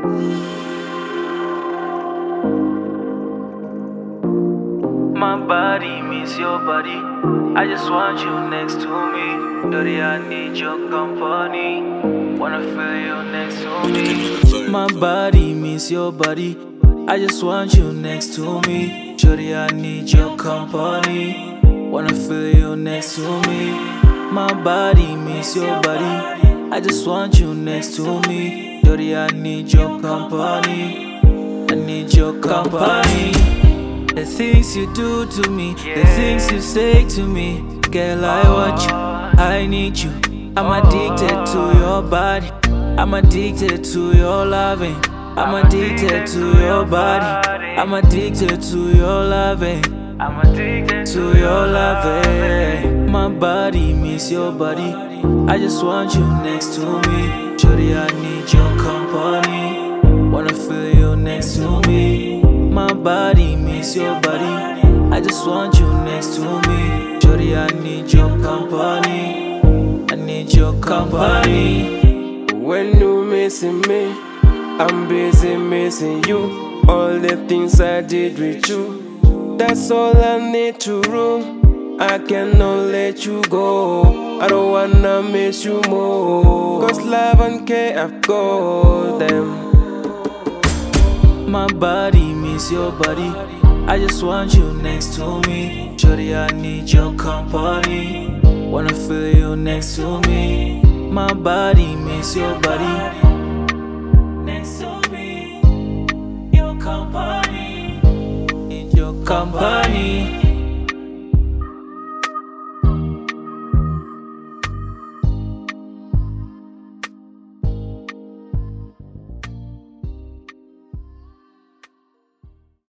My body means your body. I just want you next to me. Dirty, I need your company. Wanna feel you next to me. My body means your body. I just want you next to me. Dirty, I need your company. Wanna feel you next to me. My body means your body. I just want you next to me. Dirty, I need your company. I need your company. The things you do to me, the things you say to me. Girl, I want you, I need you. I'm addicted to your body. I'm addicted to your loving. I'm addicted to your body. I'm addicted to your loving. I'm addicted to your loving. My body means your body. I just want you next to me. Shorty, I need your company. Wanna feel you next to me. My body means your body. I just want you next to me. Shorty, I need your company. I need your company. When you missing me, I'm busy missing you. All the things I did with you, that's all I need to rule. I cannot let you go. I don't wanna miss you more. Cause love and care, I've got them. My body means your body. I just want you next to me. Shorty, I need your company. Wanna feel you next to me. My body means your body. Next to me, your company. Need your company.